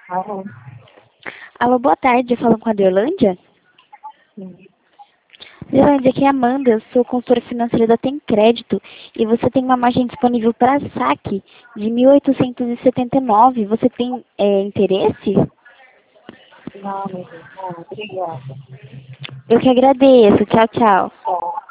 Alô? Alô, boa tarde. Falando com a Deolândia? Sim. Deolândia, aqui é a Amanda. Eu sou consultora financeira da Tem Crédito e você tem uma margem disponível para saque de 1.879. Você tem interesse? Não, meu Deus, não, obrigada. Eu que agradeço. Tchau, tchau. Tchau.